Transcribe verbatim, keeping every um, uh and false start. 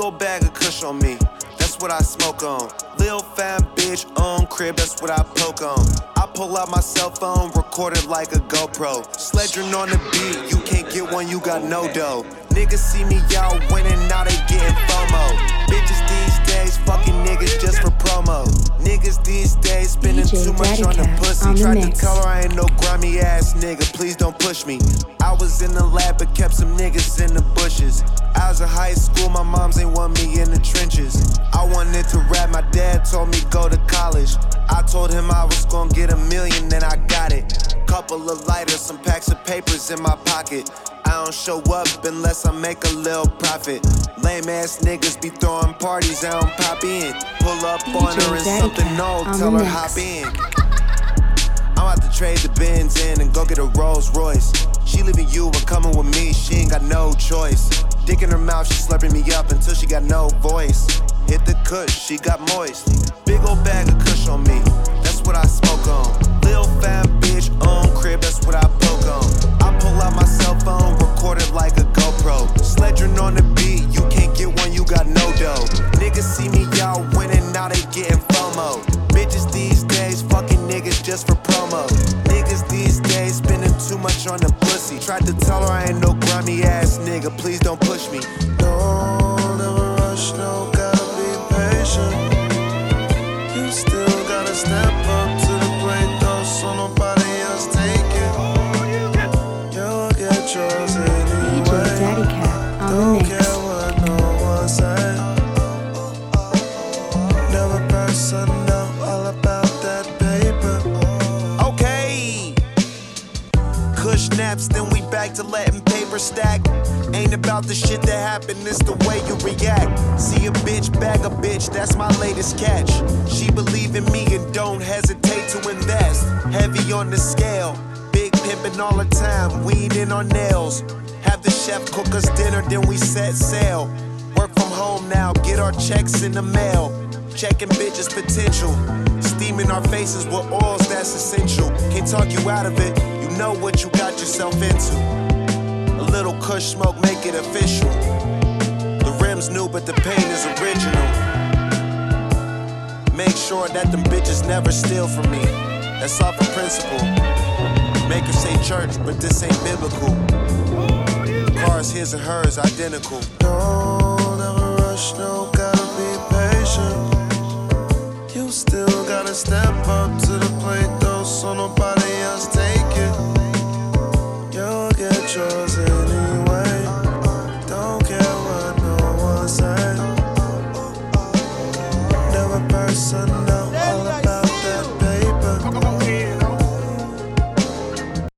ol' bag of kush on me, that's what I smoke on. Lil fam bitch on crib, that's what I poke on. I pull out my cell phone, record it like a GoPro. Sledging on the beat, you can't get one, you got no dough. Niggas see me out winning, now they getting FOMO. Bitches these days, fucking niggas just for promo. Niggas these days spending too much on the pussy. Tried to tell her I ain't no grimy ass nigga, please don't push me. I was in the lab but kept some niggas in the bushes. I was in high school, my moms ain't want me in the trenches. I wanted to rap, my dad told me go to college. I told him I was gonna get a million, then I got it. Couple of lighters, some packs of papers in my pocket. I don't show up unless I make a little profit. Lame ass niggas be throwing parties, I don't pop in. Pull up on her and something old, tell her hop in. I'm about to trade the Benz in and go get a Rolls Royce. She leaving you and coming with me, she ain't got no choice. Dick in her mouth, she slurping me up until she got no voice. Hit the kush, she got moist. Big ol' bag of kush on me, that's what I smoke on. Lil fam bitch on crib, that's what I poke on. I pull out my cell phone, record it like a GoPro. Sledging on the beat, you can't get one, you got no dough. Niggas see me out winning, now they getting FOMO. Bitches these days, fucking niggas just for promo. Niggas these days spending too much on the pussy. Tried to tell her I ain't no grimy ass nigga, please don't push me. Don't ever rush, no, gotta be patient. You still gotta step up to the plate though, so nobody else take it. You'll get yours anyway. D J Daddy Cat on the mix. Don't care what no one say. Never personal, all about that paper. Okay. Kush naps, then we back to letting paper stack. Ain't about the shit that happened, it's the way you react. See a bitch, bag a bitch, that's my latest catch. She believe in me and don't hesitate to invest. Heavy on the scale, big pimpin' all the time, weed in our nails. Have the chef cook us dinner, then we set sail. Work from home now, get our checks in the mail. Checking bitches' potential, steaming our faces with oils, that's essential. Can't talk you out of it, you know what you got yourself into. A little kush smoke, make it official. The rim's new, but the paint is original. Make sure that them bitches never steal from me. That's off a principle. Make her say church, but this ain't biblical. Cars, his and hers, identical. Don't ever rush, no, gotta be patient. You still gotta step up to the plate though, so nobody else take it. You'll get yours anyway. Don't care what no one say. Never personal.